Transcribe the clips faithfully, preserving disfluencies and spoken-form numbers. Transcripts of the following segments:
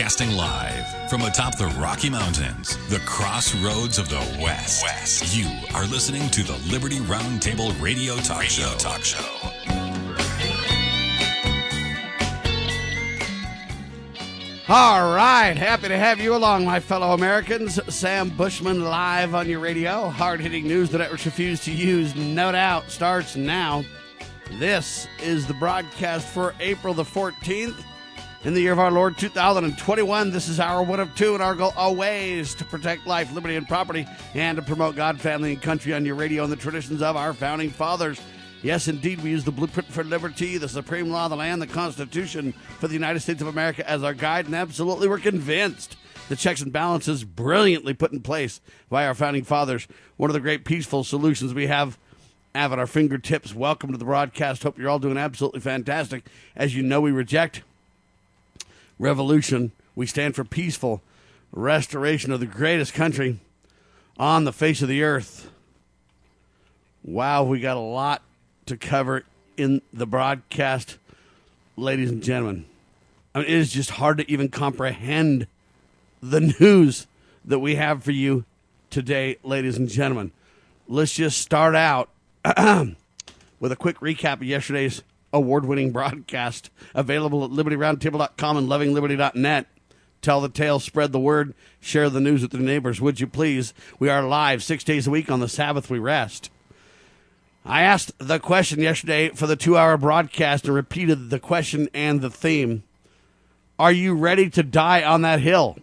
Broadcasting live from atop the Rocky Mountains, the crossroads of the West. West. You are listening to the Liberty Roundtable Radio Talk Radio Show. Talk Show. All right, happy to have you along, my fellow Americans. Sam Bushman live on your radio. Hard-hitting news the networks refuse to use, no doubt, starts now. This is the broadcast for April the fourteenth. In the year of our Lord, two thousand twenty-one, this is our one of two, and our goal always to protect life, liberty, and property, and to promote God, family, and country on your radio and the traditions of our founding fathers. Yes, indeed, we use the blueprint for liberty, the supreme law of the land, the Constitution for the United States of America as our guide, and absolutely we're convinced the checks and balances brilliantly put in place by our founding fathers. One of the great peaceful solutions we have have at our fingertips. Welcome to the broadcast. Hope you're all doing absolutely fantastic. As you know, we reject revolution. We stand for peaceful restoration of the greatest country on the face of the earth. Wow, we got a lot to cover in the broadcast, ladies and gentlemen. I mean, it is just hard to even comprehend the news that we have for you today, ladies and gentlemen. Let's just start out with a quick recap of yesterday's award-winning broadcast, available at liberty roundtable dot com and loving liberty dot net. Tell the tale, spread the word, share the news with your neighbors, would you please? We are live six days a week. On the Sabbath we rest. I asked the question yesterday for the two-hour broadcast and repeated the question and the theme. Are you ready to die on that hill?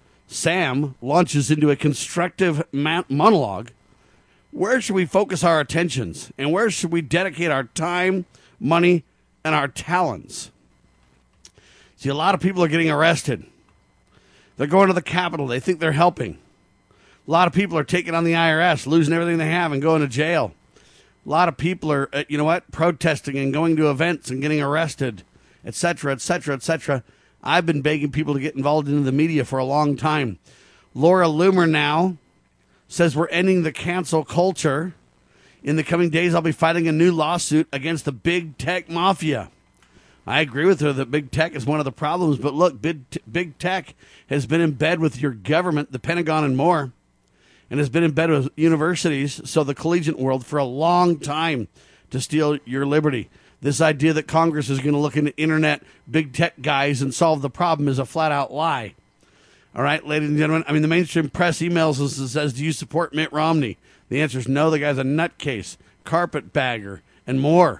Sam launches into a constructive monologue. Where should we focus our attentions? And where should we dedicate our time, money, and our talents? See, a lot of people are getting arrested. They're going to the Capitol. They think they're helping. A lot of people are taking on the I R S, losing everything they have and going to jail. A lot of people are, uh, you know what, protesting and going to events and getting arrested, et cetera, et cetera, et cetera. I've been begging people to get involved in the media for a long time. Laura Loomer now says we're ending the cancel culture. In the coming days, I'll be fighting a new lawsuit against the big tech mafia. I agree with her that big tech is one of the problems, but look, big, t- big tech has been in bed with your government, the Pentagon, and more, and has been in bed with universities, so the collegiate world, for a long time to steal your liberty. This idea that Congress is going to look into internet big tech guys and solve the problem is a flat-out lie. All right, ladies and gentlemen, I mean, the mainstream press emails us and says, do you support Mitt Romney? The answer is no. The guy's a nutcase, carpetbagger, and more.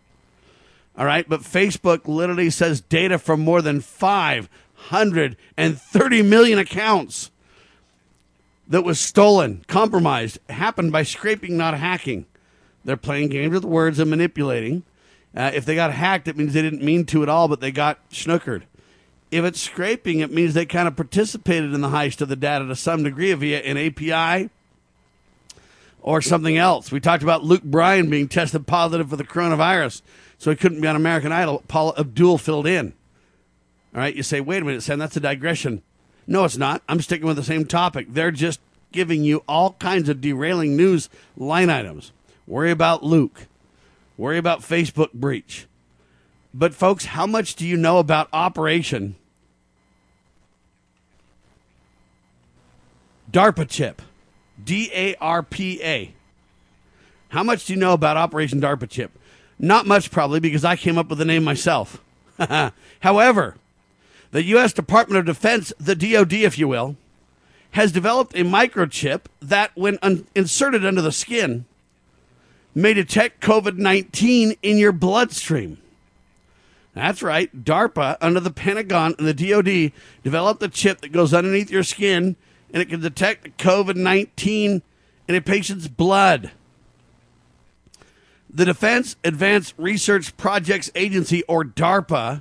All right, but Facebook literally says data from more than five hundred thirty million accounts that was stolen, compromised, happened by scraping, not hacking. They're playing games with words and manipulating. Uh, if they got hacked, it means they didn't mean to at all, but they got snookered. If it's scraping, it means they kind of participated in the heist of the data to some degree via an A P I or something else. We talked about Luke Bryan being tested positive for the coronavirus, so he couldn't be on American Idol. Paula Abdul filled in. All right, you say, wait a minute, Sam, that's a digression. No, it's not. I'm sticking with the same topic. They're just giving you all kinds of derailing news line items. Worry about Luke. Worry about Facebook breach. But, folks, how much do you know about Operation DARPA chip? D A R P A. How much do you know about Operation DARPA chip? Not much, probably, because I came up with the name myself. However, the U S Department of Defense, the D O D, if you will, has developed a microchip that, when un- inserted under the skin, may detect COVID nineteen in your bloodstream. That's right. DARPA, under the Pentagon and the D O D, developed a chip that goes underneath your skin, and it can detect COVID nineteen in a patient's blood. The Defense Advanced Research Projects Agency, or DARPA,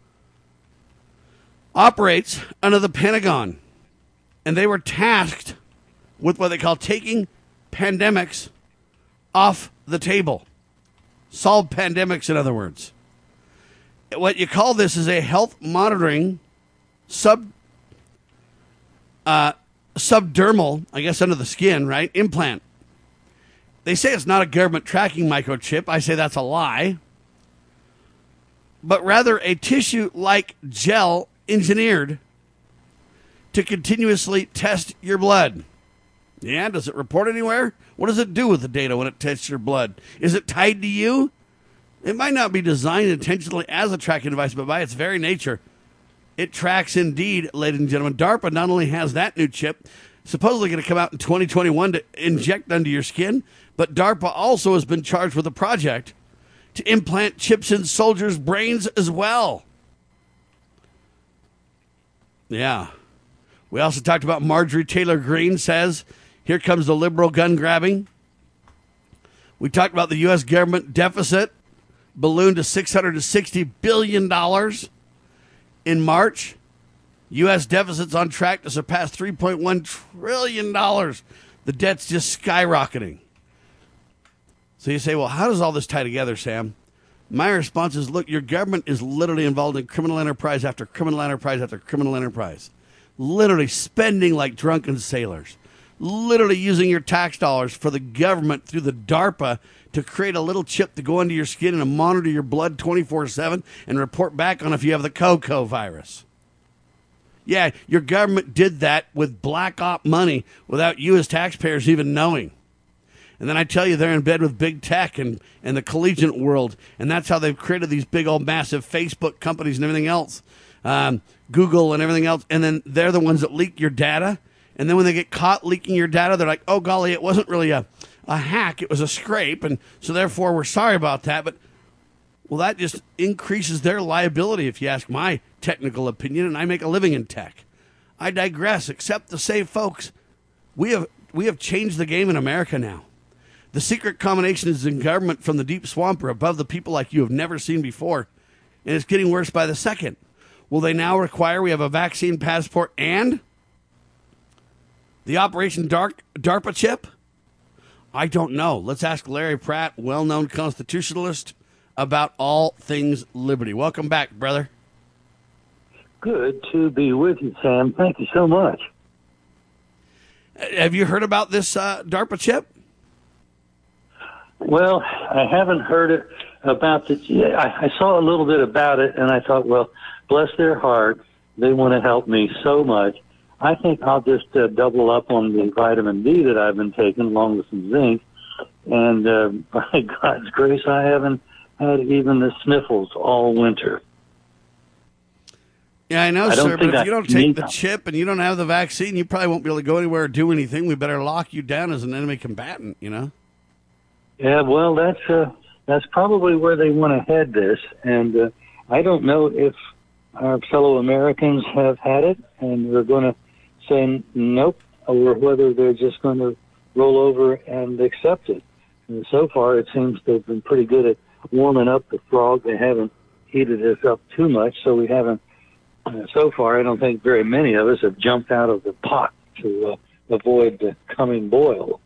operates under the Pentagon, and they were tasked with what they call taking pandemics off the table. Solve pandemics, in other words. What you call this is a health monitoring sub uh, subdermal, I guess under the skin, right, implant. They say it's not a government tracking microchip. I say that's a lie. But rather a tissue-like gel engineered to continuously test your blood. Yeah, does it report anywhere? What does it do with the data when it tests your blood? Is it tied to you? It might not be designed intentionally as a tracking device, but by its very nature, it tracks indeed, ladies and gentlemen. DARPA not only has that new chip, supposedly going to come out in twenty twenty-one to inject under your skin, but DARPA also has been charged with a project to implant chips in soldiers' brains as well. Yeah. We also talked about Marjorie Taylor Greene says, here comes the liberal gun grabbing. We talked about the U S government deficit ballooned to six hundred sixty billion dollars in March. U S deficit's on track to surpass three point one trillion dollars. The debt's just skyrocketing. So you say, well, how does all this tie together, Sam? My response is, look, your government is literally involved in criminal enterprise after criminal enterprise after criminal enterprise. Literally spending like drunken sailors. Literally using your tax dollars for the government through the DARPA to create a little chip to go under your skin and to monitor your blood twenty-four seven and report back on if you have the CoCo virus. Yeah, your government did that with black op money without you as taxpayers even knowing. And then I tell you, they're in bed with big tech and, and the collegiate world. And that's how they've created these big old massive Facebook companies and everything else. Um, Google and everything else. And then they're the ones that leak your data. And then when they get caught leaking your data, they're like, oh, golly, it wasn't really a, a hack. It was a scrape. And so therefore, we're sorry about that. But, well, that just increases their liability, if you ask my technical opinion. And I make a living in tech. I digress, except to say, folks, we have we have changed the game in America now. The secret combinations in government from the deep swamp are above the people like you have never seen before. And it's getting worse by the second. Will they now require we have a vaccine passport and the Operation Dark, DARPA chip? I don't know. Let's ask Larry Pratt, well-known constitutionalist, about all things liberty. Welcome back, brother. Good to be with you, Sam. Thank you so much. Have you heard about this uh, DARPA chip? Well, I haven't heard it about the. Yeah, I, I saw a little bit about it, and I thought, well, bless their heart, they want to help me so much. I think I'll just uh, double up on the vitamin D that I've been taking, along with some zinc. And uh, by God's grace, I haven't had even the sniffles all winter. Yeah, I know, I sir, but if I you don't take the chip and you don't have the vaccine, you probably won't be able to go anywhere or do anything. We better lock you down as an enemy combatant, you know? Yeah, well, that's uh, that's probably where they want to head this. And uh, I don't know if our fellow Americans have had it and they're going to say nope, or whether they're just going to roll over and accept it. And so far, it seems they've been pretty good at warming up the frog. They haven't heated us up too much, so we haven't. Uh, so far, I don't think very many of us have jumped out of the pot to uh, avoid the coming boil.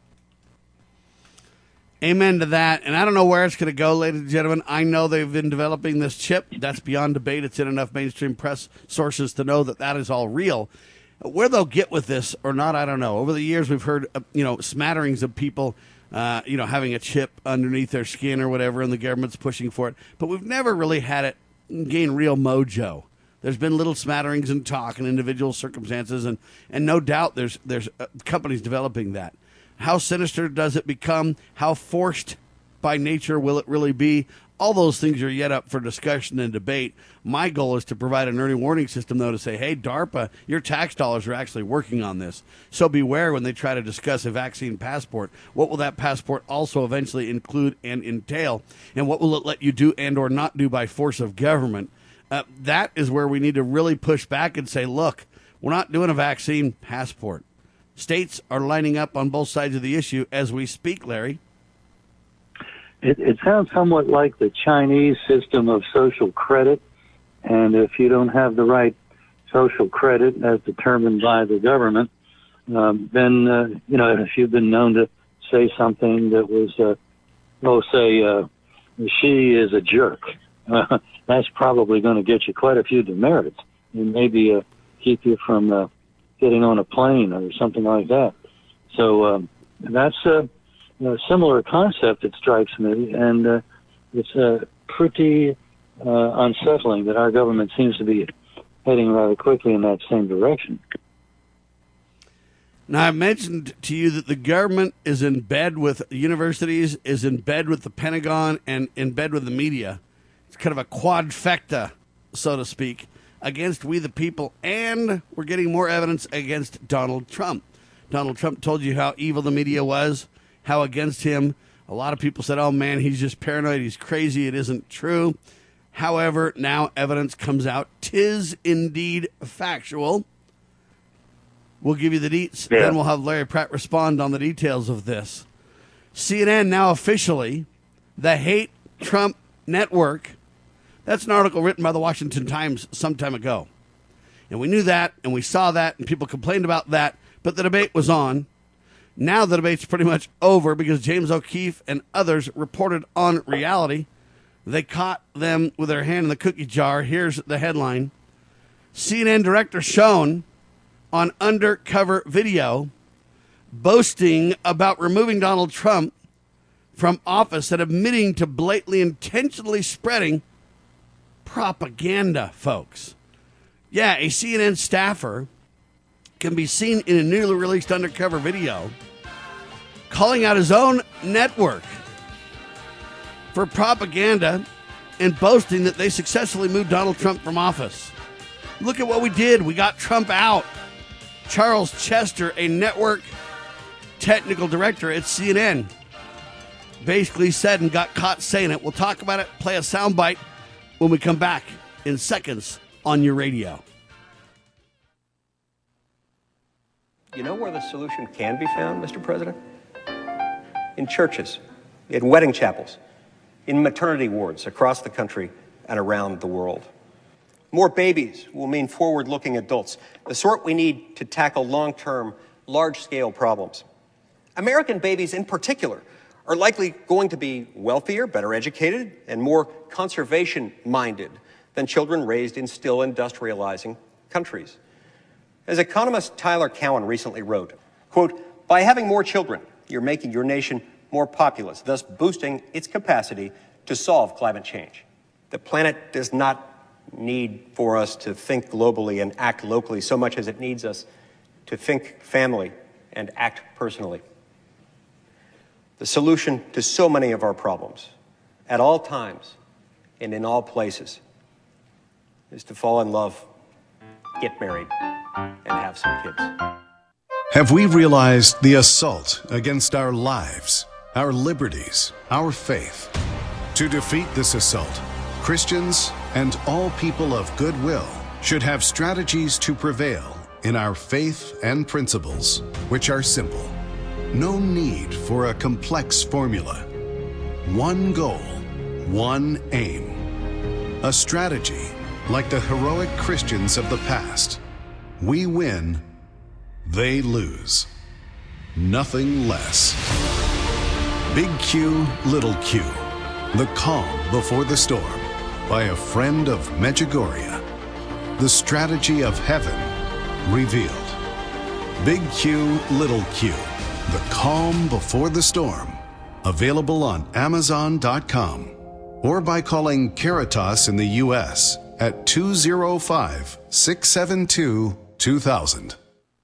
Amen to that. And I don't know where it's going to go, ladies and gentlemen. I know they've been developing this chip. That's beyond debate. It's in enough mainstream press sources to know that that is all real. Where they'll get with this or not, I don't know. Over the years, we've heard, uh, you know, smatterings of people, uh, you know, having a chip underneath their skin or whatever, and the government's pushing for it. But we've never really had it gain real mojo. There's been little smatterings and talk and individual circumstances, and, and no doubt there's there's uh, companies developing that. How sinister does it become? How forced by nature will it really be? All those things are yet up for discussion and debate. My goal is to provide an early warning system, though, to say, hey, DARPA, your tax dollars are actually working on this. So beware when they try to discuss a vaccine passport. What will that passport also eventually include and entail? And what will it let you do and or not do by force of government? Uh, that is where we need to really push back and say, look, we're not doing a vaccine passport. States are lining up on both sides of the issue as we speak, Larry. It, it sounds somewhat like the Chinese system of social credit. And if you don't have the right social credit as determined by the government, um, then, uh, you know, if you've been known to say something that was, uh, oh, say, uh, she is a jerk, uh, that's probably going to get you quite a few demerits and maybe uh, keep you from uh, getting on a plane or something like that. So um, that's a, a similar concept, it strikes me, and uh, it's uh, pretty uh, unsettling that our government seems to be heading rather quickly in that same direction. Now, I mentioned to you that the government is in bed with universities, is in bed with the Pentagon, and in bed with the media. It's kind of a quadfecta, so to speak, against we the people, and we're getting more evidence against Donald Trump. Donald Trump told you how evil the media was, how against him. A lot of people said, oh, man, he's just paranoid, he's crazy, it isn't true. However, now evidence comes out. 'Tis indeed factual. We'll give you the deets, yeah. Then we'll have Larry Pratt respond on the details of this. C N N now officially, the Hate Trump Network. That's an article written by the Washington Times some time ago. And we knew that, and we saw that, and people complained about that, but the debate was on. Now the debate's pretty much over because James O'Keefe and others reported on reality. They caught them with their hand in the cookie jar. Here's the headline. C N N director shown on undercover video boasting about removing Donald Trump from office and admitting to blatantly, intentionally spreading propaganda, folks. Yeah, a C N N staffer can be seen in a newly released undercover video calling out his own network for propaganda and boasting that they successfully moved Donald Trump from office. Look at what we did. We got Trump out. Charles Chester, a network technical director at C N N, basically said and got caught saying it. We'll talk about it, play a soundbite when we come back in seconds on your radio. You know where the solution can be found, Mister President? In churches, in wedding chapels, in maternity wards across the country and around the world. More babies will mean forward-looking adults, the sort we need to tackle long-term, large-scale problems. American babies in particular are likely going to be wealthier, better educated, and more conservation-minded than children raised in still industrializing countries. As economist Tyler Cowen recently wrote, quote, by having more children, you're making your nation more populous, thus boosting its capacity to solve climate change. The planet does not need for us to think globally and act locally so much as it needs us to think family and act personally. The solution to so many of our problems, at all times and in all places, is to fall in love, get married, and have some kids. Have we realized the assault against our lives, our liberties, our faith? To defeat this assault, Christians and all people of goodwill should have strategies to prevail in our faith and principles, which are simple. No need for a complex formula. One goal, one aim. A strategy like the heroic Christians of the past. We win, they lose. Nothing less. Big Q, Little Q. The Calm Before the Storm by a friend of Medjugorje. The strategy of heaven revealed. Big Q, Little Q. The Calm Before the Storm. Available on Amazon dot com or by calling Caritas in the U S at two oh five, six seven two, two thousand.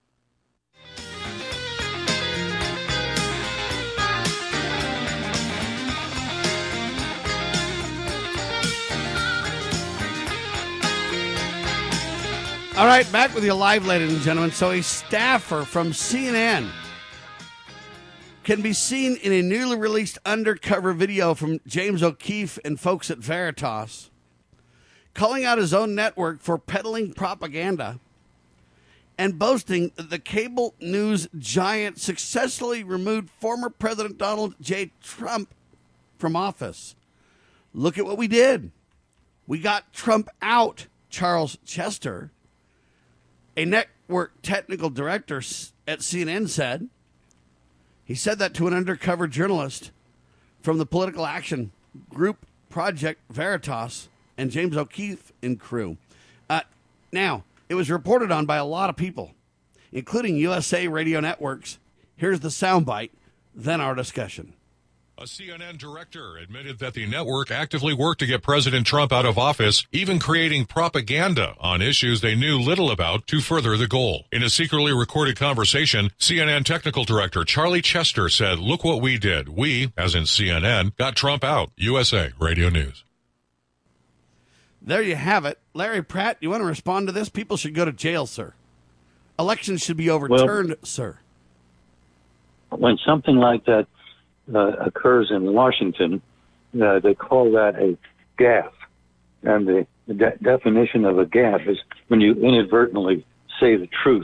All right, back with you live, ladies and gentlemen. So a staffer from C N N can be seen in a newly released undercover video from James O'Keefe and folks at Veritas calling out his own network for peddling propaganda and boasting that the cable news giant successfully removed former President Donald J. Trump from office. Look at what we did. We got Trump out, Charles Chester, a network technical director at C N N, said. He said that to an undercover journalist from the political action group Project Veritas and James O'Keefe and crew. Uh, now, it was reported on by a lot of people, including U S A Radio Networks. Here's the soundbite, then our discussion. A C N N director admitted that the network actively worked to get President Trump out of office, even creating propaganda on issues they knew little about to further the goal. In a secretly recorded conversation, C N N technical director Charlie Chester said, "Look what we did. We, as in C N N, got Trump out." U S A Radio News. There you have it. Larry Pratt, you want to respond to this? People should go to jail, sir. Elections should be overturned, well, sir. When something like that uh, occurs in Washington, uh, they call that a gaffe. And the, the de- definition of a gaffe is when you inadvertently say the truth.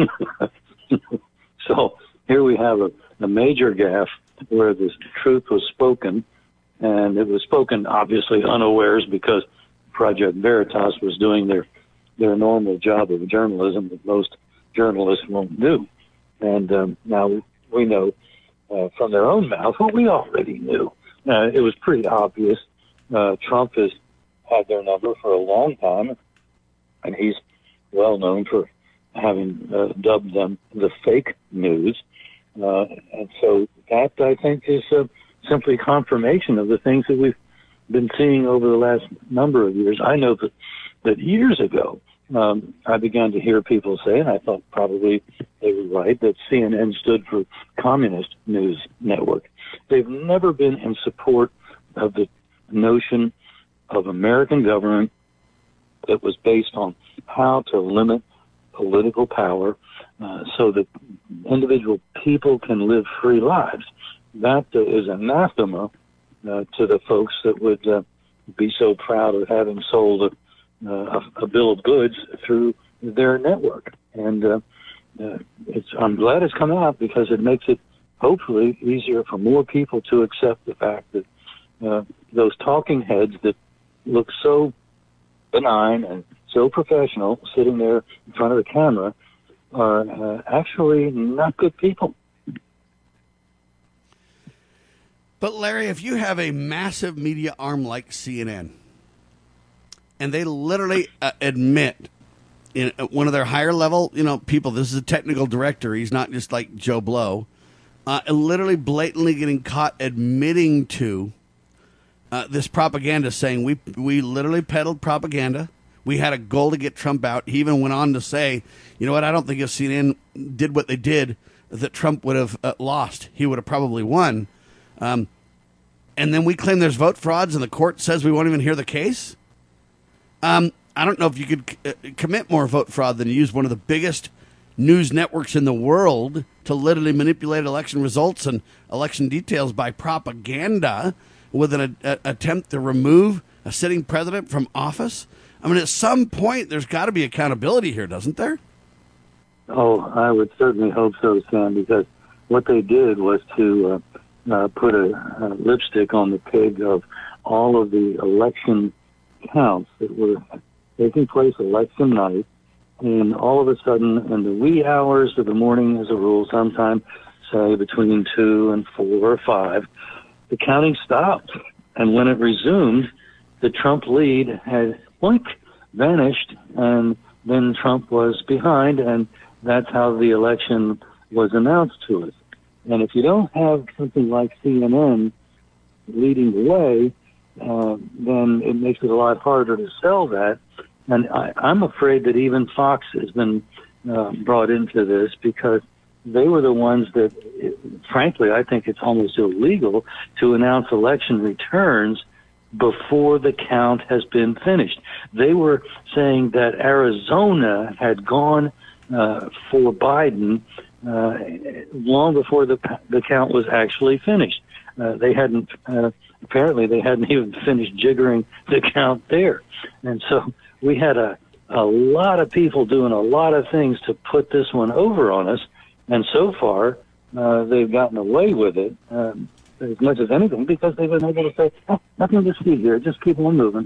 So here we have a, a major gaffe where the truth was spoken, and it was spoken obviously unawares because Project Veritas was doing their, their normal job of journalism that most journalists won't do. And um, now we, we know uh, from their own mouth what we already knew. Uh, it was pretty obvious. Uh, Trump has had their number for a long time, and he's well known for having uh, dubbed them the fake news. Uh, and so that, I think, is uh, simply confirmation of the things that we've been seeing over the last number of years. I know that, that years ago, um, I began to hear people say, and I thought probably they were right, that C N N stood for Communist News Network. They've never been in support of the notion of American government that was based on how to limit political power uh, so that individual people can live free lives. That uh, is anathema Uh, to the folks that would uh, be so proud of having sold a, uh, a, a bill of goods through their network. And uh, uh, it's, I'm glad it's come out because it makes it hopefully easier for more people to accept the fact that uh, those talking heads that look so benign and so professional sitting there in front of the camera are uh, actually not good people. But, Larry, if you have a massive media arm like C N N, and they literally uh, admit in uh, one of their higher level, you know, people, this is a technical director, he's not just like Joe Blow, uh, literally blatantly getting caught admitting to uh, this propaganda, saying we we literally peddled propaganda. We had a goal to get Trump out. He even went on to say, you know what, I don't think if C N N did what they did, that Trump would have uh, lost. He would have probably won. Um, and then we claim there's vote frauds and the court says we won't even hear the case. Um, I don't know if you could c- uh, commit more vote fraud than use one of the biggest news networks in the world to literally manipulate election results and election details by propaganda with an a, a, attempt to remove a sitting president from office. I mean, at some point, there's got to be accountability here, doesn't there? Oh, I would certainly hope so, Sam, because what they did was to uh, Uh, put a, a lipstick on the pig of all of the election counts that were taking place election night, and all of a sudden, in the wee hours of the morning, as a rule, sometime, say, between two and four or five, the counting stopped. And when it resumed, the Trump lead had, boink, vanished, and then Trump was behind, and that's how the election was announced to us. And if you don't have something like C N N leading the way, uh, then it makes it a lot harder to sell that. And I, I'm afraid that even Fox has been uh, brought into this because they were the ones that, frankly, I think it's almost illegal to announce election returns before the count has been finished. They were saying that Arizona had gone uh, for Biden Uh, long before the the count was actually finished. Uh, they hadn't, uh, apparently they hadn't even finished jiggering the count there. And so we had a, a lot of people doing a lot of things to put this one over on us. And so far, uh, they've gotten away with it um, as much as anything because they've been able to say, oh, nothing to see here, just keep on moving.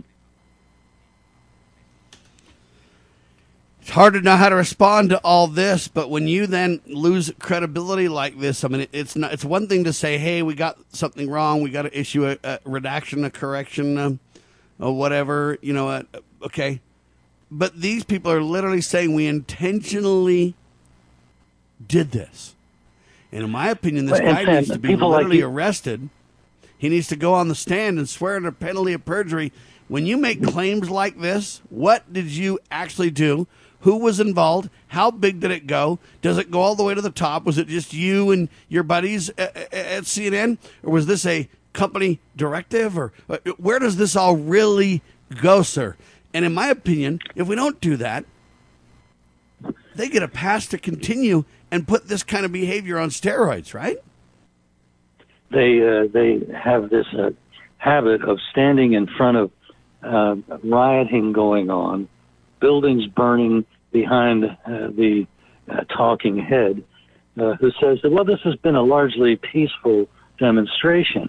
It's hard to know how to respond to all this, but when you then lose credibility like this, I mean, it's not. It's one thing to say, "Hey, we got something wrong. We got to issue a, a redaction, a correction, um, or whatever." You know, uh, okay. But these people are literally saying we intentionally did this, and in my opinion, this Well, guy and needs to be people literally like you- arrested He needs to go on the stand and swear under penalty of perjury. When you make claims like this, what did you actually do? Who was involved? How big did it go? Does it go all the way to the top? Was it just you and your buddies at, at C N N? Or was this a company directive? Or where does this all really go, sir? And in my opinion, if we don't do that, they get a pass to continue and put this kind of behavior on steroids, right? They uh, they have this uh, habit of standing in front of uh, rioting going on, buildings burning behind uh, the uh, talking head, uh, who says that, well, this has been a largely peaceful demonstration.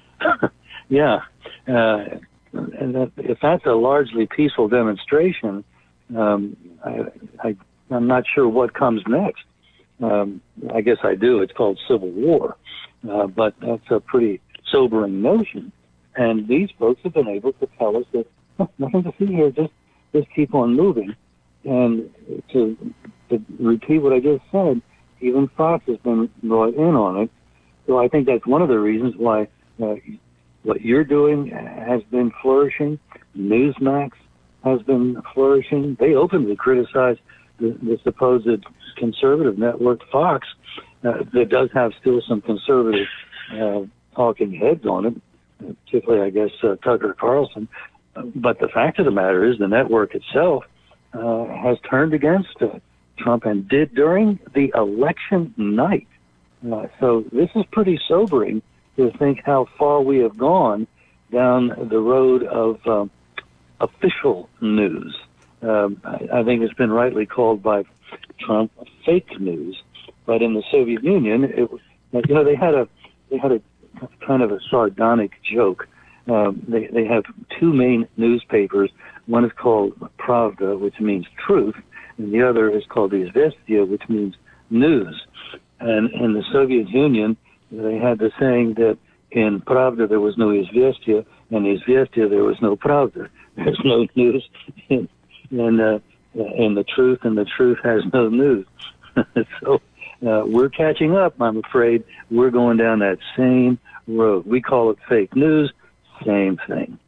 yeah, uh, and that, if that's a largely peaceful demonstration, um, I, I, I'm not sure what comes next. Um, I guess I do. It's called civil war, uh, but that's a pretty sobering notion. And these folks have been able to tell us that oh, nothing to see here. Just just keep on moving. And to, to repeat what I just said, even Fox has been brought in on it. So I think that's one of the reasons why uh, what you're doing has been flourishing. Newsmax has been flourishing. They openly criticize the, the supposed conservative network Fox uh, that does have still some conservative uh, talking heads on it, particularly, I guess, uh, Tucker Carlson. But the fact of the matter is the network itself uh, has turned against uh, Trump and did during the election night. Uh, so this is pretty sobering to think how far we have gone down the road of um, official news. Um, I, I think it's been rightly called by Trump fake news. But in the Soviet Union, it was, you know, they had a they had a kind of a sardonic joke. Um, they they have two main newspapers. One is called Pravda, which means truth, and the other is called Izvestia, which means news. And in the Soviet Union, they had the saying that in Pravda there was no Izvestia, and Izvestia there was no Pravda. There's no news in in, uh, in the truth, and the truth has no news. so uh, we're catching up. I'm afraid we're going down that same road. We call it fake news. Same thing.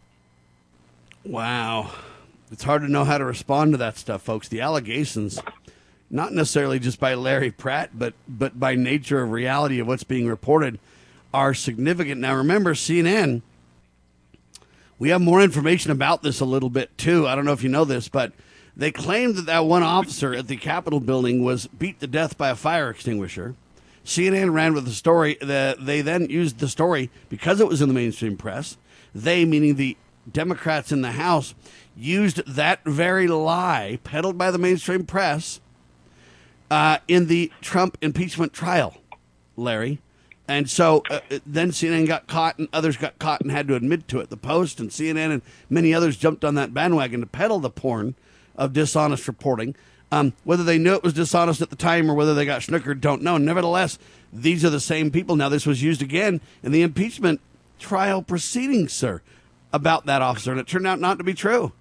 Wow. It's hard to know how to respond to that stuff, folks. The allegations, not necessarily just by Larry Pratt, but but by nature of reality of what's being reported, are significant. Now, remember, C N N, we have more information about this a little bit, too. I don't know if you know this, but they claimed that that one officer at the Capitol building was beat to death by a fire extinguisher. C N N ran with the story. The, they then used the story because it was in the mainstream press. They, meaning the Democrats in the House, used that very lie peddled by the mainstream press uh, in the Trump impeachment trial, Larry. And so uh, then C N N got caught and others got caught and had to admit to it. The Post and C N N and many others jumped on that bandwagon to peddle the porn of dishonest reporting. Um, whether they knew it was dishonest at the time or whether they got snookered, don't know. Nevertheless, these are the same people. Now, this was used again in the impeachment trial proceedings, sir, about that officer, and it turned out not to be true.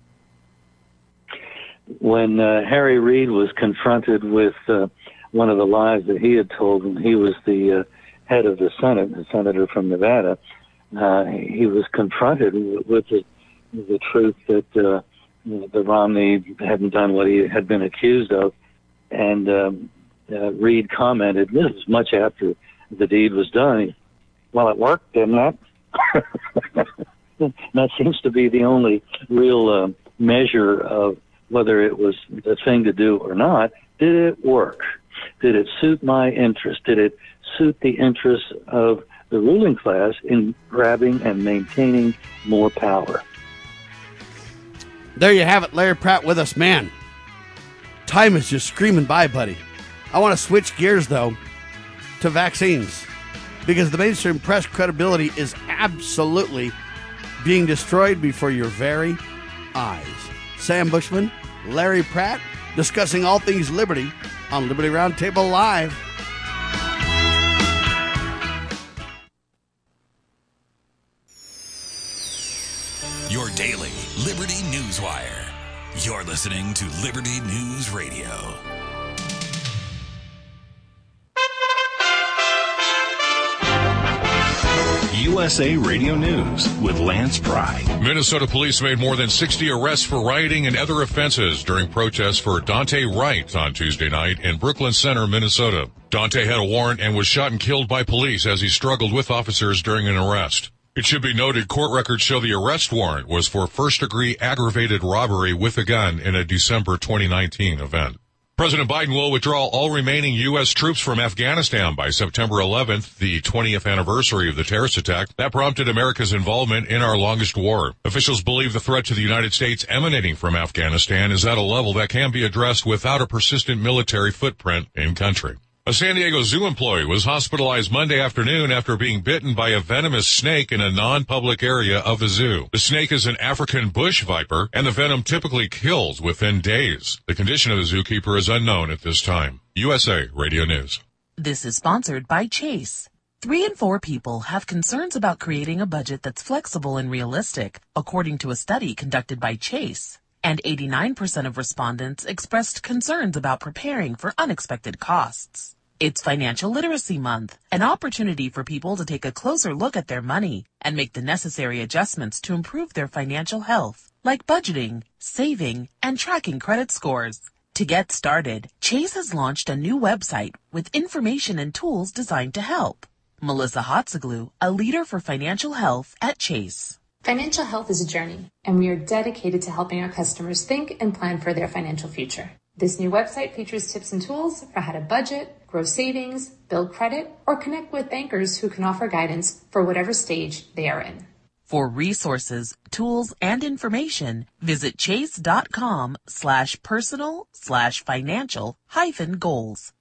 When uh, Harry Reid was confronted with uh, one of the lies that he had told when he was the uh, head of the Senate, the senator from Nevada, uh, he was confronted with the, the truth that uh, the Romney hadn't done what he had been accused of. And um, uh, Reid commented, this is much after the deed was done, well, it worked, didn't it? That seems to be the only real uh, measure of whether it was the thing to do or not. Did it work? Did it suit my interest? Did it suit the interests of the ruling class in grabbing and maintaining more power? There you have it, Larry Pratt with us. Man, time is just screaming by, buddy. I want to switch gears, though, to vaccines, because the mainstream press credibility is absolutely being destroyed before your very eyes. Sam Bushman, Larry Pratt, discussing all things liberty on Liberty Roundtable Live. Your daily Liberty Newswire. You're listening to Liberty News Radio. U U S A Radio News with Lance Pry. Minnesota police made more than sixty arrests for rioting and other offenses during protests for Dante Wright on Tuesday night in Brooklyn Center, Minnesota. Dante had a warrant and was shot and killed by police as he struggled with officers during an arrest. It should be noted court records show the arrest warrant was for first-degree aggravated robbery with a gun in a December twenty nineteen event. President Biden will withdraw all remaining U S troops from Afghanistan by September eleventh, the twentieth anniversary of the terrorist attack that prompted America's involvement in our longest war. Officials believe the threat to the United States emanating from Afghanistan is at a level that can be addressed without a persistent military footprint in country. A San Diego zoo employee was hospitalized Monday afternoon after being bitten by a venomous snake in a non-public area of the zoo. The snake is an African bush viper, and the venom typically kills within days. The condition of the zookeeper is unknown at this time. U S A Radio News. This is sponsored by Chase. Three in four people have concerns about creating a budget that's flexible and realistic, according to a study conducted by Chase. And eighty-nine percent of respondents expressed concerns about preparing for unexpected costs. It's Financial Literacy Month, an opportunity for people to take a closer look at their money and make the necessary adjustments to improve their financial health, like budgeting, saving, and tracking credit scores. To get started, Chase has launched a new website with information and tools designed to help. Melissa Hotziglu, a leader for financial health at Chase. Financial health is a journey, and we are dedicated to helping our customers think and plan for their financial future. This new website features tips and tools for how to budget, grow savings, build credit, or connect with bankers who can offer guidance for whatever stage they are in. For resources, tools, and information, visit chase.com slash personal slash financial hyphen goals.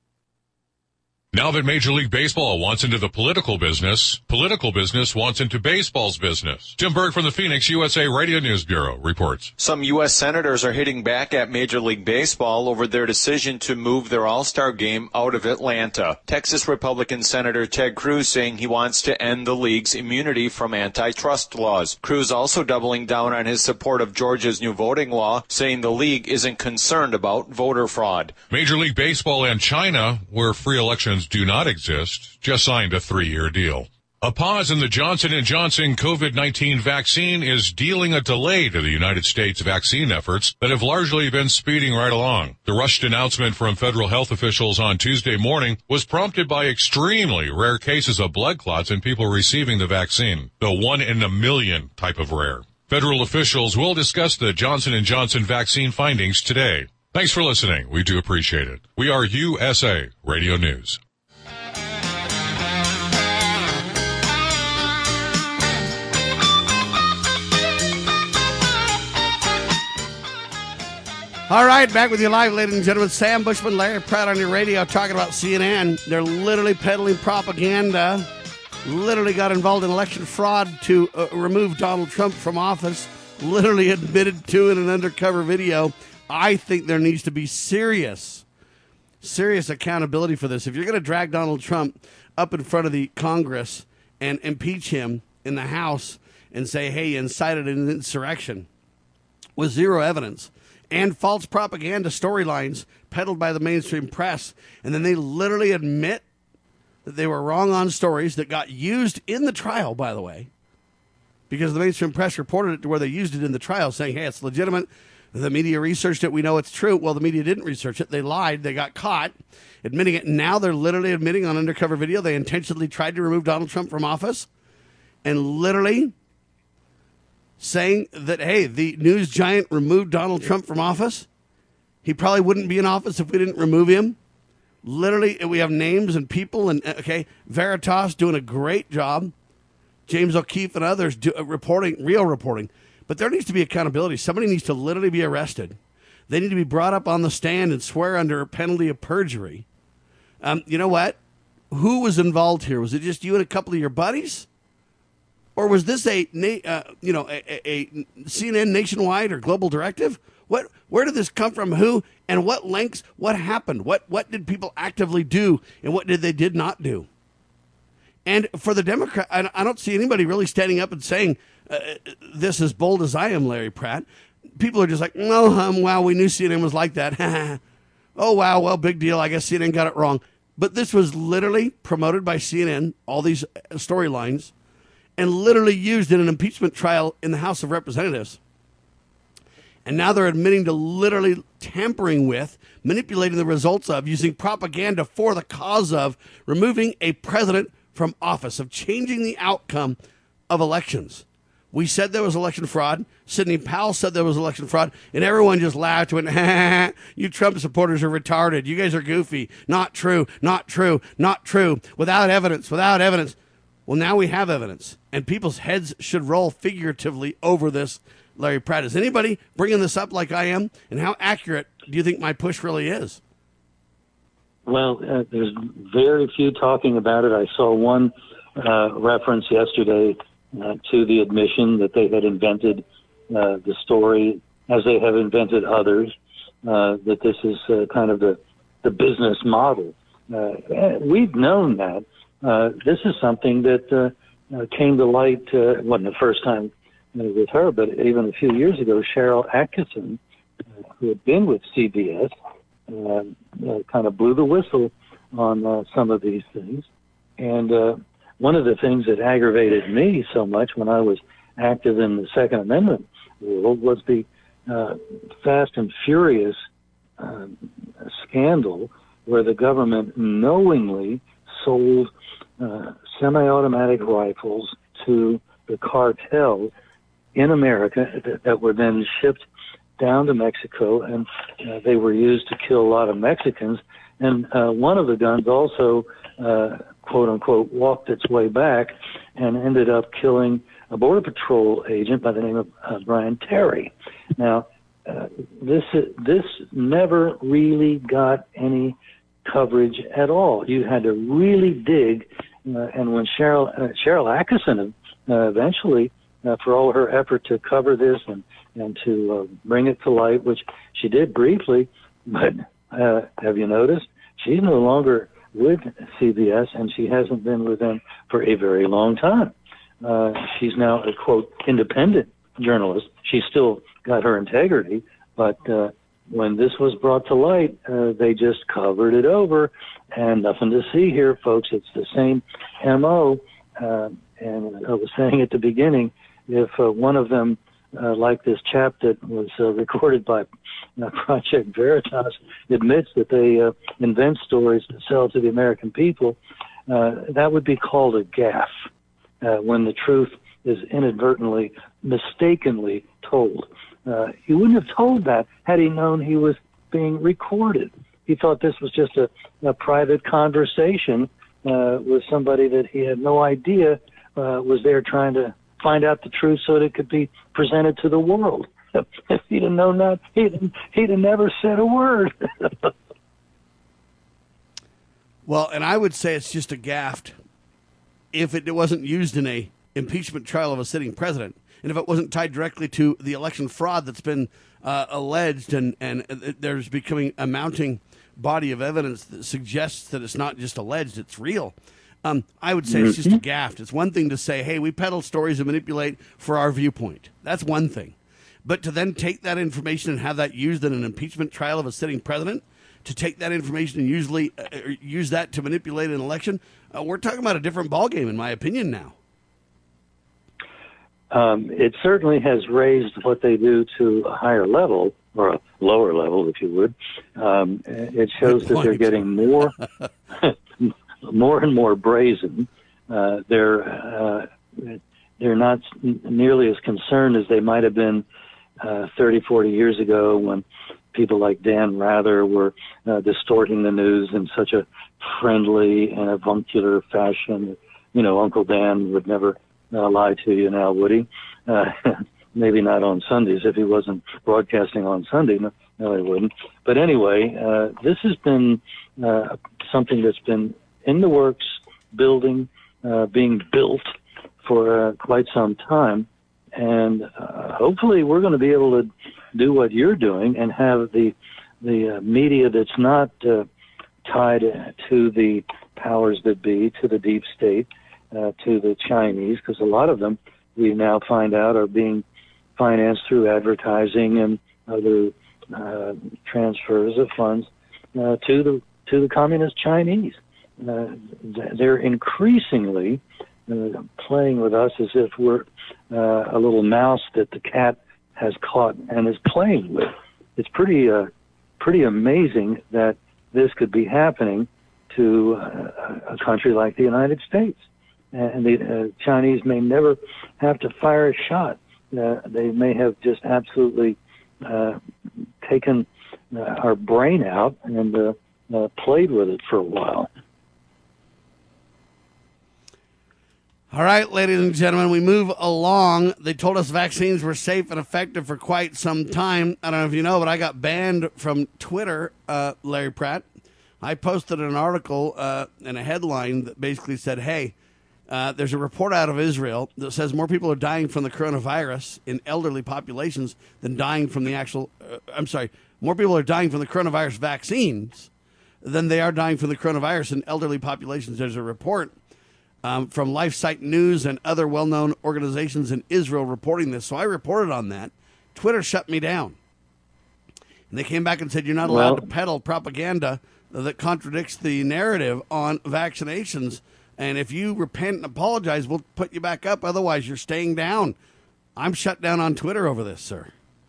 Now that Major League Baseball wants into the political business, political business wants into baseball's business. Tim Berg from the Phoenix U S A Radio News Bureau reports. Some U S senators are hitting back at Major League Baseball over their decision to move their All-Star game out of Atlanta. Texas Republican Senator Ted Cruz saying he wants to end the league's immunity from antitrust laws. Cruz also doubling down on his support of Georgia's new voting law, saying the league isn't concerned about voter fraud. Major League Baseball and China, where free elections do not exist, just signed a three-year deal. A pause in the Johnson and Johnson COVID nineteen vaccine is dealing a delay to the United States vaccine efforts that have largely been speeding right along. The rushed announcement from federal health officials on Tuesday morning was prompted by extremely rare cases of blood clots in people receiving the vaccine, the one in a million type of rare. Federal officials will discuss the Johnson and Johnson vaccine findings today. Thanks for listening. We do appreciate it. We are U S A Radio News. All right, back with you live, ladies and gentlemen. Sam Bushman, Larry Pratt on your radio talking about C N N. They're literally peddling propaganda, literally got involved in election fraud to uh, remove Donald Trump from office, literally admitted to it in an undercover video. I think there needs to be serious, serious accountability for this. If you're going to drag Donald Trump up in front of the Congress and impeach him in the House and say, hey, you incited an insurrection with zero evidence, and false propaganda storylines peddled by the mainstream press, and then they literally admit that they were wrong on stories that got used in the trial, by the way, because the mainstream press reported it to where they used it in the trial, saying, hey, it's legitimate. The media researched it. We know it's true. Well, the media didn't research it. They lied. They got caught admitting it. Now they're literally admitting on undercover video they intentionally tried to remove Donald Trump from office, and literally saying that, hey, the news giant removed Donald Trump from office. He probably wouldn't be in office if we didn't remove him. Literally, we have names and people, and okay, Veritas doing a great job. James O'Keefe and others do, uh, reporting, real reporting. But there needs to be accountability. Somebody needs to literally be arrested. They need to be brought up on the stand and swear under a penalty of perjury. Um, you know what? Who was involved here? Was it just you and a couple of your buddies? Or was this a, uh, you know, a, a C N N nationwide or global directive? What, where did this come from? Who and what lengths? What happened? What, what did people actively do, and what did they did not do? And for the Democrat, I, I don't see anybody really standing up and saying uh, this as bold as I am, Larry Pratt. People are just like, no, um, wow, we knew C N N was like that. Oh, wow, well, big deal. I guess C N N got it wrong. But this was literally promoted by C N N, all these storylines. and literally used in an impeachment trial in the House of Representatives. And now they're admitting to literally tampering with, manipulating the results of, using propaganda for the cause of removing a president from office, of changing the outcome of elections. We said there was election fraud. Sidney Powell said there was election fraud, and everyone just laughed and went, ha, ha, ha, you Trump supporters are retarded. You guys are goofy. Not true, not true, not true. Without evidence, without evidence. Well, now we have evidence, and people's heads should roll figuratively over this, Larry Pratt. Is anybody bringing this up like I am? And how accurate do you think my push really is? Well, uh, there's very few talking about it. I saw one uh, reference yesterday uh, to the admission that they had invented uh, the story, as they have invented others, uh, that this is uh, kind of the, the business model. Uh, we've known that. Uh, this is something that uh, uh, came to light, uh, it wasn't the first time uh, with her, but even a few years ago, Cheryl Atkinson, uh, who had been with C B S, uh, uh, kind of blew the whistle on uh, some of these things. And uh, one of the things that aggravated me so much when I was active in the Second Amendment world was the uh, Fast and Furious uh, scandal where the government knowingly sold uh, semi-automatic rifles to the cartel in America that, that were then shipped down to Mexico, and uh, they were used to kill a lot of Mexicans. And uh, one of the guns also, uh, quote-unquote, walked its way back and ended up killing a Border Patrol agent by the name of uh, Brian Terry. Now, uh, this this never really got any coverage at all. You had to really dig, uh, and when Cheryl uh, Cheryl Atkinson uh, eventually, uh, for all her effort to cover this and and to uh, bring it to light, which she did briefly, but uh, have you noticed she's no longer with C B S, and she hasn't been with them for a very long time. Uh, she's now a quote independent journalist. She's still got her integrity, but uh, when this was brought to light, uh, they just covered it over, and nothing to see here, folks. It's the same M O. Uh, and I was saying at the beginning, if uh, one of them, uh, like this chap that was uh, recorded by uh, Project Veritas, admits that they uh, invent stories to sell to the American people, uh, that would be called a gaffe, uh, when the truth is inadvertently, mistakenly told. Uh, he wouldn't have told that had he known he was being recorded. He thought this was just a, a private conversation uh, with somebody that he had no idea uh, was there trying to find out the truth so that it could be presented to the world. If he'd have known that, he'd, he'd have never said a word. Well, and I would say it's just a gaffe if it wasn't used in a impeachment trial of a sitting president, and if it wasn't tied directly to the election fraud that's been uh, alleged, and, and there's becoming a mounting body of evidence that suggests that it's not just alleged, it's real. Um, I would say it's just a gaffe. It's one thing to say, hey, we peddle stories and manipulate for our viewpoint. That's one thing. But to then take that information and have that used in an impeachment trial of a sitting president, to take that information and usually uh, use that to manipulate an election, uh, we're talking about a different ballgame, in my opinion, now. Um, it certainly has raised what they do to a higher level, or a lower level, if you would. Um, it shows that they're getting more, more and more brazen. Uh, they're uh, they're not nearly as concerned as they might have been uh, thirty, forty years ago, when people like Dan Rather were uh, distorting the news in such a friendly and avuncular fashion. You know, Uncle Dan would never uh, lie to you now, would he? Uh, maybe not on Sundays. If he wasn't broadcasting on Sunday, no, no he wouldn't. But anyway, uh, this has been uh, something that's been in the works, building, uh, being built for uh, quite some time. And uh, hopefully we're going to be able to do what you're doing and have the the uh, media that's not uh, tied to the powers that be, to the deep state, uh, to the Chinese, because a lot of them, we now find out, are being financed through advertising and other uh, transfers of funds uh, to the to the communist Chinese. Uh, they're increasingly uh, playing with us as if we're uh, a little mouse that the cat has caught and is playing with. It's pretty uh, pretty amazing that this could be happening to uh, a country like the United States. And the uh, Chinese may never have to fire a shot. Uh, they may have just absolutely uh, taken uh, our brain out and uh, uh, played with it for a while. All right, ladies and gentlemen, we move along. They told us vaccines were safe and effective for quite some time. I don't know if you know, but I got banned from Twitter, uh, Larry Pratt. I posted an article uh, and a headline that basically said, hey, uh, there's a report out of Israel that says more people are dying from the coronavirus in elderly populations than dying from the actual, uh, I'm sorry, more people are dying from the coronavirus vaccines than they are dying from the coronavirus in elderly populations. There's a report Um, from LifeSite News and other well-known organizations in Israel reporting this. So I reported on that. Twitter shut me down. And they came back and said, you're not allowed well, to peddle propaganda that contradicts the narrative on vaccinations. And if you repent and apologize, we'll put you back up. Otherwise, you're staying down. I'm shut down on Twitter over this, sir.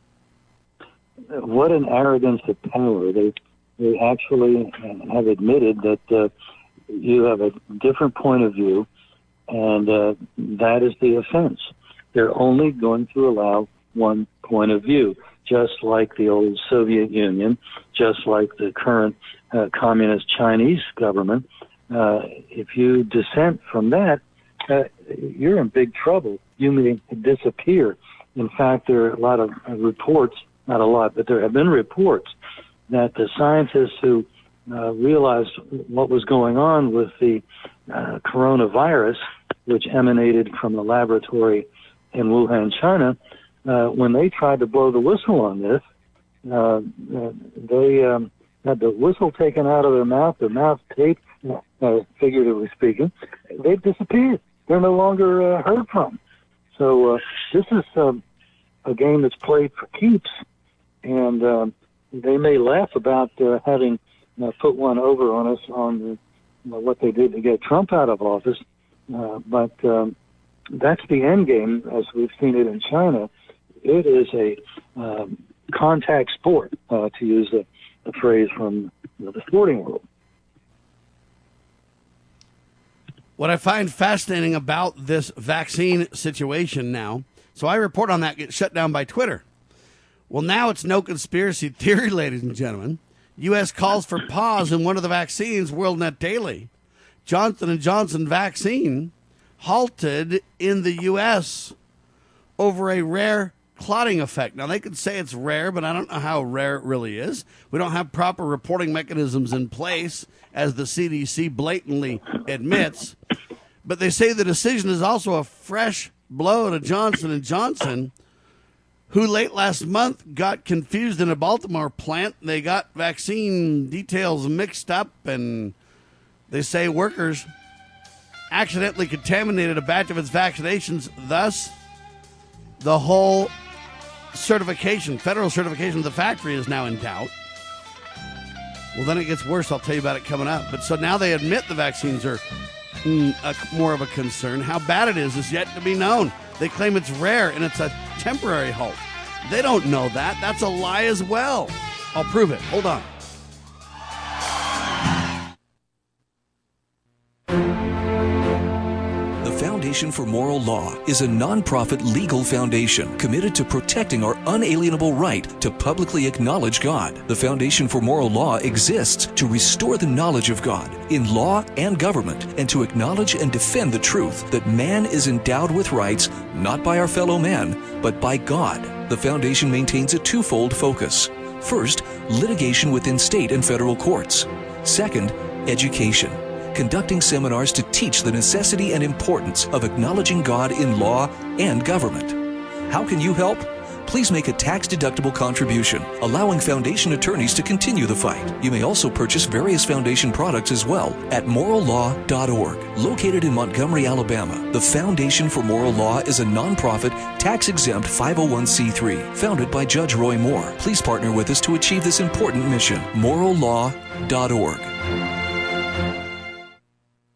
What an arrogance of power. They, they actually have admitted that uh, you have a different point of view, and uh, that is the offense. They're only going to allow one point of view, just like the old Soviet Union, just like the current uh, communist Chinese government. Uh, if you dissent from that, uh, you're in big trouble. You may disappear. In fact, there are a lot of reports, not a lot, but there have been reports that the scientists who Uh, realized what was going on with the uh, coronavirus, which emanated from the laboratory in Wuhan, China, uh, when they tried to blow the whistle on this, uh, uh, they um, had the whistle taken out of their mouth, their mouth taped, uh, figuratively speaking. They've disappeared. They're no longer uh, heard from. So uh, this is um, a game that's played for keeps, and um, they may laugh about uh, having Uh, put one over on us on the, you know, what they did to get Trump out of office. Uh, but um, that's the end game, as we've seen it in China. It is a um, contact sport, uh, to use a, a phrase from you know, the sporting world. What I find fascinating about this vaccine situation now, so I report on that, get shut down by Twitter. Well, now it's no conspiracy theory, ladies and gentlemen. U S calls for pause in one of the vaccines, WorldNet Daily. Johnson and Johnson vaccine halted in the U S over a rare clotting effect. Now, they could say it's rare, but I don't know how rare it really is. We don't have proper reporting mechanisms in place, as the C D C blatantly admits. But they say the decision is also a fresh blow to Johnson and Johnson, who late last month got confused in a Baltimore plant. They got vaccine details mixed up, and they say workers accidentally contaminated a batch of its vaccinations. Thus, the whole certification, federal certification of the factory is now in doubt. Well, then it gets worse. I'll tell you about it coming up. But so now they admit the vaccines are mm, a, more of a concern. How bad it is is yet to be known. They claim it's rare and it's a temporary halt. They don't know that. That's a lie as well. I'll prove it. Hold on. The Foundation for Moral Law is a nonprofit legal foundation committed to protecting our unalienable right to publicly acknowledge God. The Foundation for Moral Law exists to restore the knowledge of God in law and government, and to acknowledge and defend the truth that man is endowed with rights not by our fellow man, but by God. The Foundation maintains a twofold focus. First, litigation within state and federal courts. Second, education, conducting seminars to teach the necessity and importance of acknowledging God in law and government. How can you help? Please make a tax-deductible contribution, allowing Foundation attorneys to continue the fight. You may also purchase various Foundation products as well at moral law dot org. Located in Montgomery, Alabama, the Foundation for Moral Law is a nonprofit, tax-exempt five oh one c three, founded by Judge Roy Moore. Please partner with us to achieve this important mission. moral law dot org.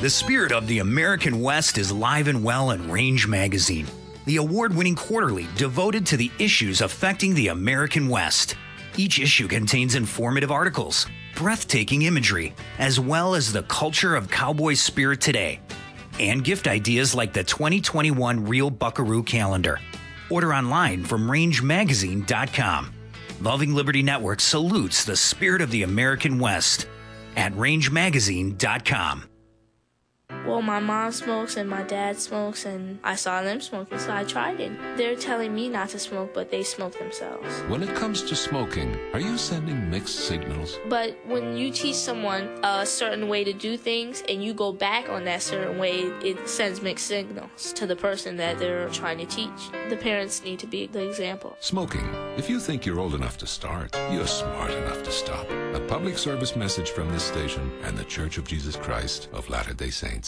The spirit of the American West is live and well in Range Magazine, the award-winning quarterly devoted to the issues affecting the American West. Each issue contains informative articles, breathtaking imagery, as well as the culture of cowboy spirit today, and gift ideas like the twenty twenty-one Real Buckaroo calendar. Order online from range magazine dot com. Loving Liberty Network salutes the spirit of the American West at range magazine dot com. Well, my mom smokes and my dad smokes, and I saw them smoking, so I tried it. They're telling me not to smoke, but they smoke themselves. When it comes to smoking, are you sending mixed signals? But when you teach someone a certain way to do things and you go back on that certain way, it sends mixed signals to the person that they're trying to teach. The parents need to be the example. Smoking. If you think you're old enough to start, you're smart enough to stop. A public service message from this station and the Church of Jesus Christ of Latter-day Saints.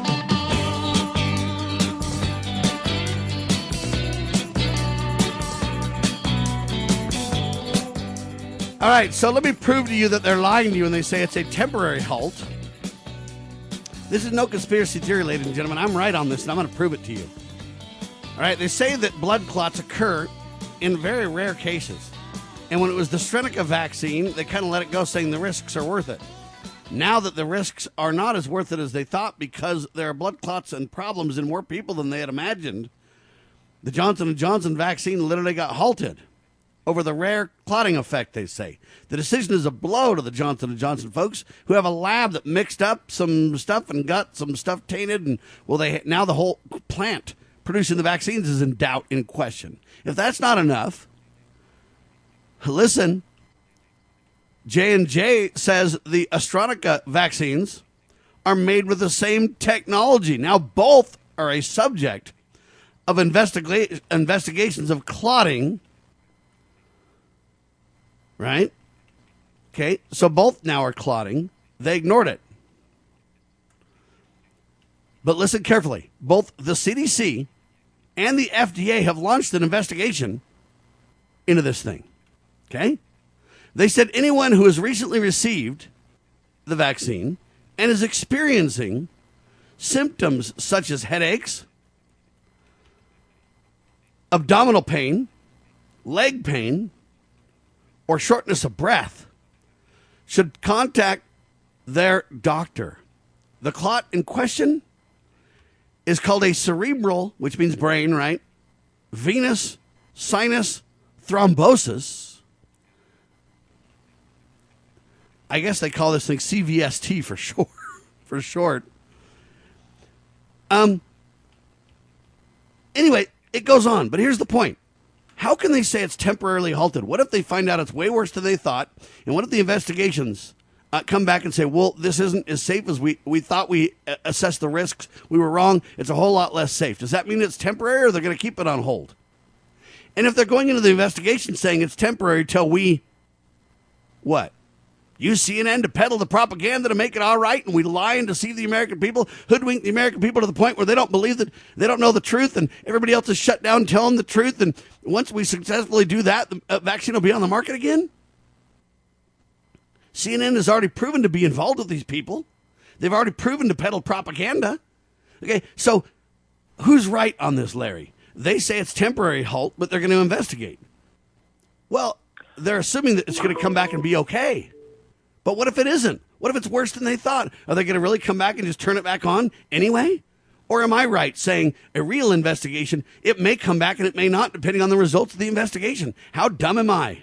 All right, so let me prove to you that they're lying to you when they say it's a temporary halt. This is no conspiracy theory, ladies and gentlemen. I'm right on this, and I'm going to prove it to you. All right, they say that blood clots occur in very rare cases. And when it was the Strenica vaccine, they kind of let it go, saying the risks are worth it. Now that the risks are not as worth it as they thought because there are blood clots and problems in more people than they had imagined, the Johnson and Johnson vaccine literally got halted over the rare clotting effect, they say. The decision is a blow to the Johnson and Johnson folks who have a lab that mixed up some stuff and got some stuff tainted, and well, they now the whole plant producing the vaccines is in doubt, in question. If that's not enough, listen. J and J says the AstraZeneca vaccines are made with the same technology. Now, both are a subject of investiga- investigations of clotting, right? Okay, so both now are clotting. They ignored it. But listen carefully. Both the C D C and the F D A have launched an investigation into this thing, okay? They said anyone who has recently received the vaccine and is experiencing symptoms such as headaches, abdominal pain, leg pain, or shortness of breath should contact their doctor. The clot in question is called a cerebral, which means brain, right? Venous sinus thrombosis. I guess they call this thing C V S T for short. For short. Um. Anyway, it goes on, but here's the point. How can they say it's temporarily halted? What if they find out it's way worse than they thought? And what if the investigations uh, come back and say, well, this isn't as safe as we, we thought we uh, assessed the risks. We were wrong. It's a whole lot less safe. Does that mean it's temporary, or they're going to keep it on hold? And if they're going into the investigation saying it's temporary till we, what? Use C N N to peddle the propaganda to make it all right, and we lie and deceive the American people, hoodwink the American people to the point where they don't believe that, they don't know the truth, and everybody else is shut down telling the truth, and once we successfully do that, the vaccine will be on the market again? C N N has already proven to be involved with these people. They've already proven to peddle propaganda. Okay, so who's right on this, Larry? They say it's temporary halt, but they're going to investigate. Well, they're assuming that it's going to come back and be okay. But what if it isn't? What if it's worse than they thought? Are they going to really come back and just turn it back on anyway? Or am I right saying a real investigation, it may come back and it may not, depending on the results of the investigation? How dumb am I?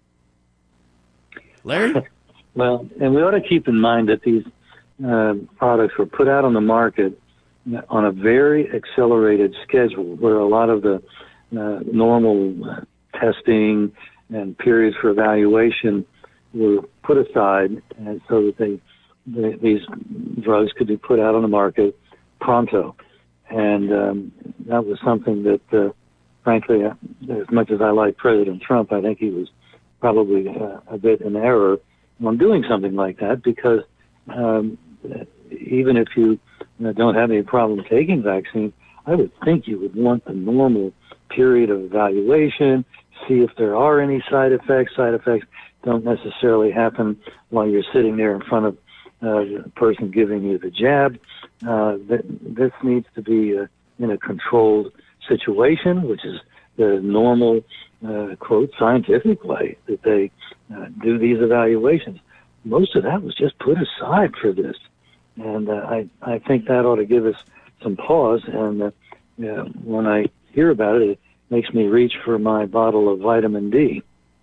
Larry? Well, and we ought to keep in mind that these uh, products were put out on the market on a very accelerated schedule where a lot of the uh, normal uh, testing and periods for evaluation were put aside, and so that they, they these drugs could be put out on the market pronto. And um, that was something that, uh, frankly, uh, as much as I like President Trump, I think he was probably uh, a bit in error on doing something like that, because um, even if you, you know, don't have any problem taking vaccine, I would think you would want the normal period of evaluation, see if there are any side effects. Side effects don't necessarily happen while you're sitting there in front of uh, the person giving you the jab. Uh, th- this needs to be uh, in a controlled situation, which is the normal, uh, quote, scientific way that they uh, do these evaluations. Most of that was just put aside for this. And uh, I, I think that ought to give us some pause. And uh, yeah, when I hear about it, it makes me reach for my bottle of vitamin D.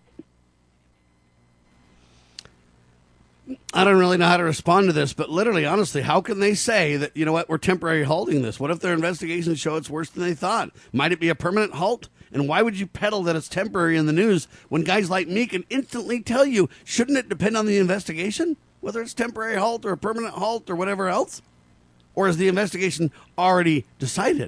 I don't really know how to respond to this, but literally, honestly, how can they say that, you know what, we're temporarily halting this? What if their investigations show it's worse than they thought? Might it be a permanent halt? And why would you peddle that it's temporary in the news when guys like me can instantly tell you, shouldn't it depend on the investigation? Whether it's temporary halt or a permanent halt or whatever else? Or is the investigation already decided?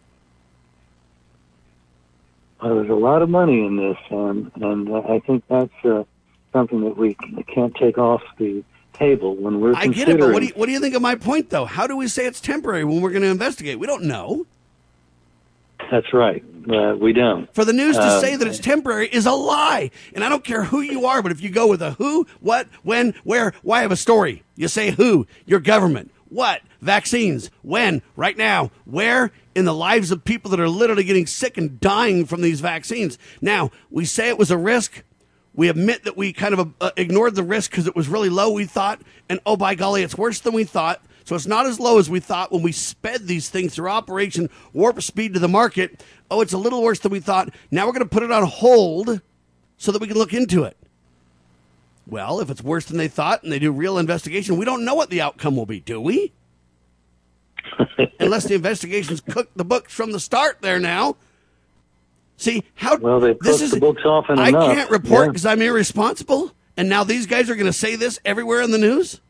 Well, there's a lot of money in this, um, and uh, I think that's uh, something that we can't take off the table when we're I considering. get it, but what do, you, what do you think of my point, though? How do we say it's temporary when we're going to investigate? We don't know. That's right. Uh, we don't. For the news to uh, say that it's temporary is a lie. And I don't care who you are, but if you go with a who, what, when, where, why have a story? You say who, your government, what, vaccines, when, right now, where, in the lives of people that are literally getting sick and dying from these vaccines. Now, we say it was a risk. We admit that we kind of uh, ignored the risk because it was really low, we thought. And, oh, by golly, it's worse than we thought. So it's not as low as we thought when we sped these things through Operation Warp Speed to the market. Oh, it's a little worse than we thought. Now we're going to put it on hold so that we can look into it. Well, if it's worse than they thought and they do real investigation, we don't know what the outcome will be, do we? Unless the investigations cook the books from the start there now. See, how well, they this cooked is the books often I enough. can't report Yeah. because I'm irresponsible, and now these guys are going to say this everywhere in the news?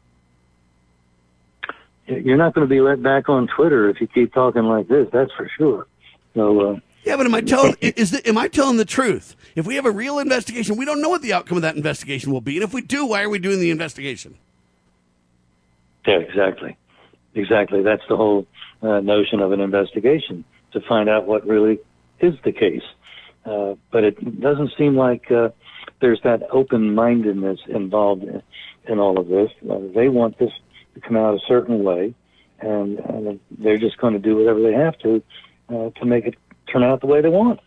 You're not going to be let back on Twitter if you keep talking like this, that's for sure. So, uh, yeah, but am I telling is the, am I telling the truth? If we have a real investigation, we don't know what the outcome of that investigation will be, and if we do, why are we doing the investigation? yeah, exactly. Exactly. That's the whole uh, notion of an investigation, to find out what really is the case. Uh, but it doesn't seem like uh, there's that open-mindedness involved in, in all of this. Uh, they want this to come out a certain way, and, and they're just going to do whatever they have to uh, to make it turn out the way they want.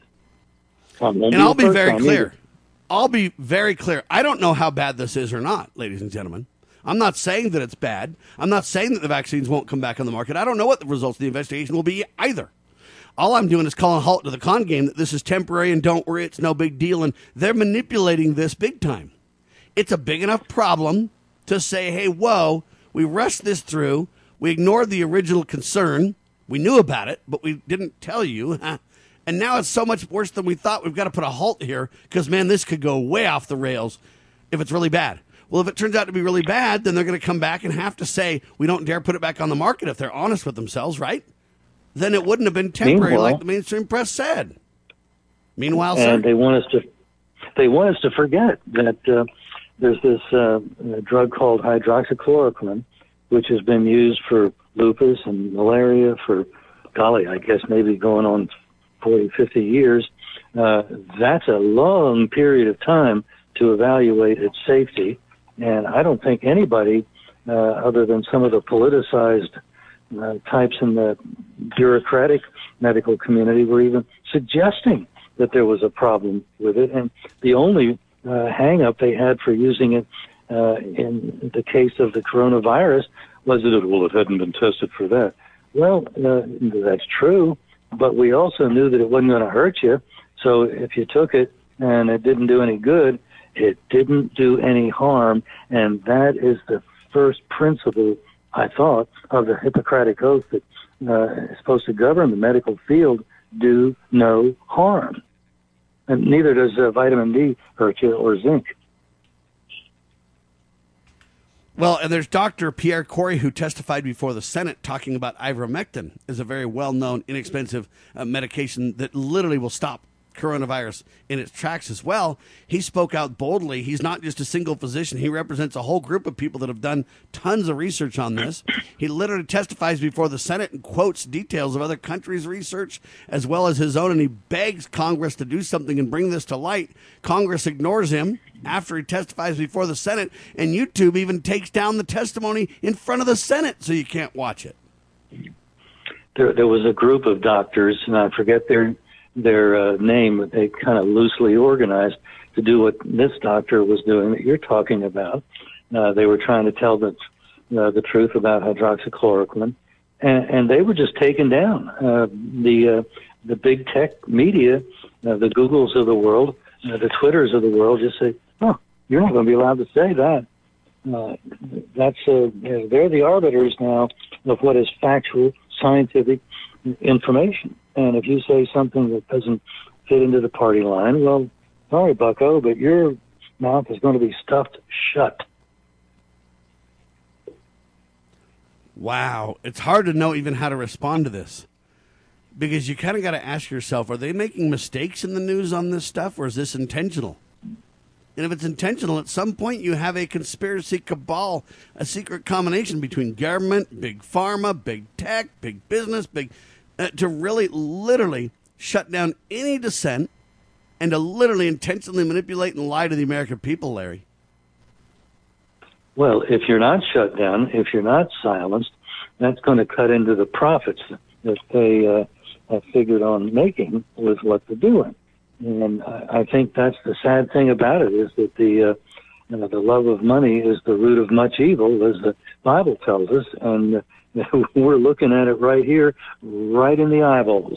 Um, and I'll be very clear. Either. I'll be very clear. I don't know how bad this is or not, ladies and gentlemen. I'm not saying that it's bad. I'm not saying that the vaccines won't come back on the market. I don't know what the results of the investigation will be either. All I'm doing is calling a halt to the con game that this is temporary and don't worry, it's no big deal. And they're manipulating this big time. It's a big enough problem to say, hey, whoa, we rushed this through. We ignored the original concern. We knew about it, but we didn't tell you. And now it's so much worse than we thought. We've got to put a halt here because, man, this could go way off the rails if it's really bad. Well, if it turns out to be really bad, then they're going to come back and have to say, we don't dare put it back on the market if they're honest with themselves, right? Then it wouldn't have been temporary Meanwhile, like the mainstream press said. Meanwhile, and sir, they want us to they want us to forget that uh, there's this uh, drug called hydroxychloroquine, which has been used for lupus and malaria for, golly, I guess maybe going on forty, fifty years. Uh, that's a long period of time to evaluate its safety. And I don't think anybody, uh, other than some of the politicized uh, types in the bureaucratic medical community, were even suggesting that there was a problem with it. And the only uh, hang-up they had for using it uh, in the case of the coronavirus was that, well, it hadn't been tested for that. Well, uh, that's true, but we also knew that it wasn't going to hurt you. So if you took it and it didn't do any good, it didn't do any harm, and that is the first principle, I thought, of the Hippocratic Oath that uh, is supposed to govern the medical field: do no harm. And neither does uh, vitamin D hurt you or zinc. well, and there's Doctor Pierre Corey, who testified before the Senate talking about ivermectin is a very well-known, inexpensive uh, medication that literally will stop coronavirus in its tracks as well. He spoke out boldly. He's not just a single physician. He represents a whole group of people that have done tons of research on this. He literally testifies before the Senate and quotes details of other countries' research as well as his own, and he begs Congress to do something and bring this to light. Congress ignores him, after he testifies before the Senate, and YouTube even takes down the testimony in front of the Senate so you can't watch it. There, there was a group of doctors, and I forget their their uh, name, but they kind of loosely organized to do what this doctor was doing that you're talking about. Uh, they were trying to tell the uh, the truth about hydroxychloroquine, and, and they were just taken down. Uh, the uh, the big tech media, uh, the Googles of the world, uh, the Twitters of the world, just say, "Oh, you're not going to be allowed to say that." Uh, that's uh, they're the arbiters now of what is factual, scientific information. And if you say something that doesn't fit into the party line, well, sorry, bucko, but your mouth is going to be stuffed shut. Wow. It's hard to know even how to respond to this, because you kind of got to ask yourself, are they making mistakes in the news on this stuff, or is this intentional? And if it's intentional, at some point you have a conspiracy cabal, a secret combination between government, big pharma, big tech, big business, big uh, to really literally shut down any dissent and to literally intentionally manipulate and lie to the American people, Larry. Well, if you're not shut down, if you're not silenced, that's going to cut into the profits that they uh, have figured on making with what they're doing. And I think that's the sad thing about it, is that the uh, you know, the love of money is the root of much evil, as the Bible tells us, and uh, we're looking at it right here, right in the eyeballs.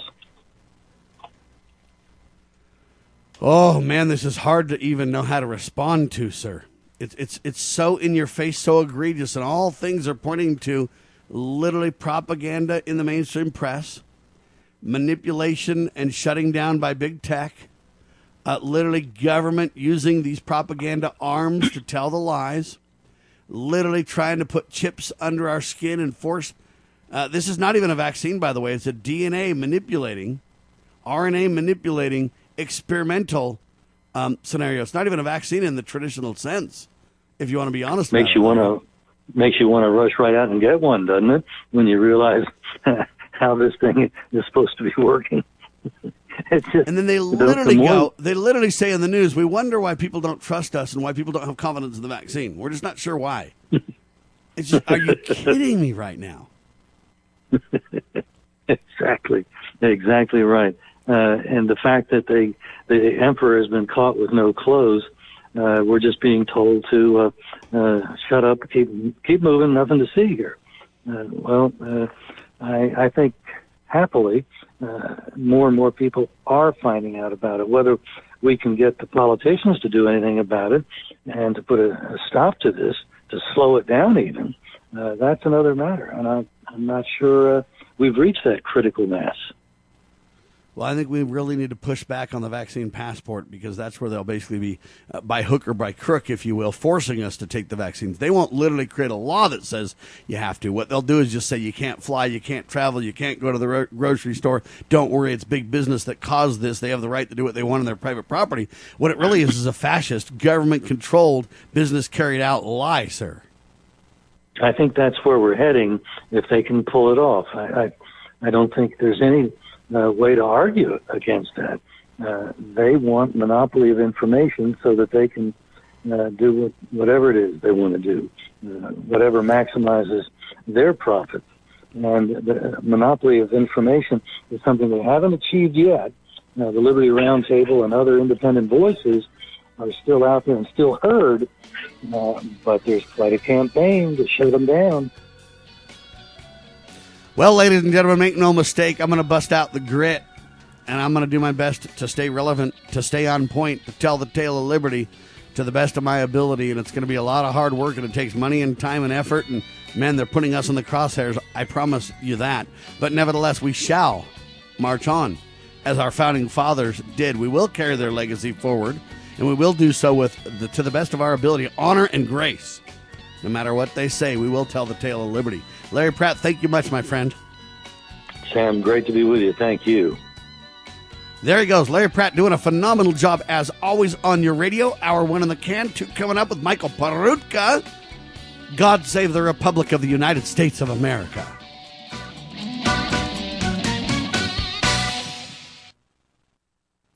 Oh man, this is hard to even know how to respond to, sir. It's it's it's so in your face, so egregious, and all things are pointing to literally propaganda in the mainstream press, manipulation and shutting down by big tech, uh, literally government using these propaganda arms to tell the lies, literally trying to put chips under our skin and force. Uh, this is not even a vaccine, by the way. It's a D N A manipulating, R N A manipulating, experimental um, scenario. It's not even a vaccine in the traditional sense, if you want to be honest. Makes you want to makes you want to rush right out and get one, doesn't it? When you realize how this thing is supposed to be working. It's just, and then they literally the more, go, they literally say in the news, we wonder why people don't trust us and why people don't have confidence in the vaccine. We're just not sure why. It's just, are you kidding me right now? Exactly. Exactly right. Uh, and the fact that they, the emperor has been caught with no clothes, uh, we're just being told to uh, uh, shut up, keep keep moving, nothing to see here. Uh, well, uh, I, I think happily uh, more and more people are finding out about it. Whether we can get the politicians to do anything about it and to put a, a stop to this, to slow it down even, uh, that's another matter. And I, I'm not sure uh, we've reached that critical mass. Well, I think we really need to push back on the vaccine passport, because that's where they'll basically be, uh, by hook or by crook, if you will, forcing us to take the vaccines. They won't literally create a law that says you have to. What they'll do is just say you can't fly, you can't travel, you can't go to the ro- grocery store. Don't worry, it's big business that caused this. They have the right to do what they want on their private property. What it really is is a fascist, government-controlled, business-carried-out lie, sir. I think that's where we're heading if they can pull it off. I, I, I don't think there's any Uh, way to argue against that. Uh, they want monopoly of information so that they can uh, do what, whatever it is they want to do, uh, whatever maximizes their profits. And the monopoly of information is something they haven't achieved yet. Now, the Liberty Roundtable and other independent voices are still out there and still heard, uh, but there's quite a campaign to shut them down. Well, ladies and gentlemen, make no mistake, I'm going to bust out the grit, and I'm going to do my best to stay relevant, to stay on point, to tell the tale of liberty to the best of my ability, and it's going to be a lot of hard work, and it takes money and time and effort, and, man, they're putting us in the crosshairs, I promise you that. But nevertheless, we shall march on, as our founding fathers did. We will carry their legacy forward, and we will do so with, the, to the best of our ability, honor and grace. No matter what they say, we will tell the tale of liberty. Larry Pratt, thank you much, my friend. Sam, great to be with you. Thank you. There he goes. Larry Pratt doing a phenomenal job, as always, on your radio. Hour one in the can. Two coming up with Michael Peroutka. God save the Republic of the United States of America.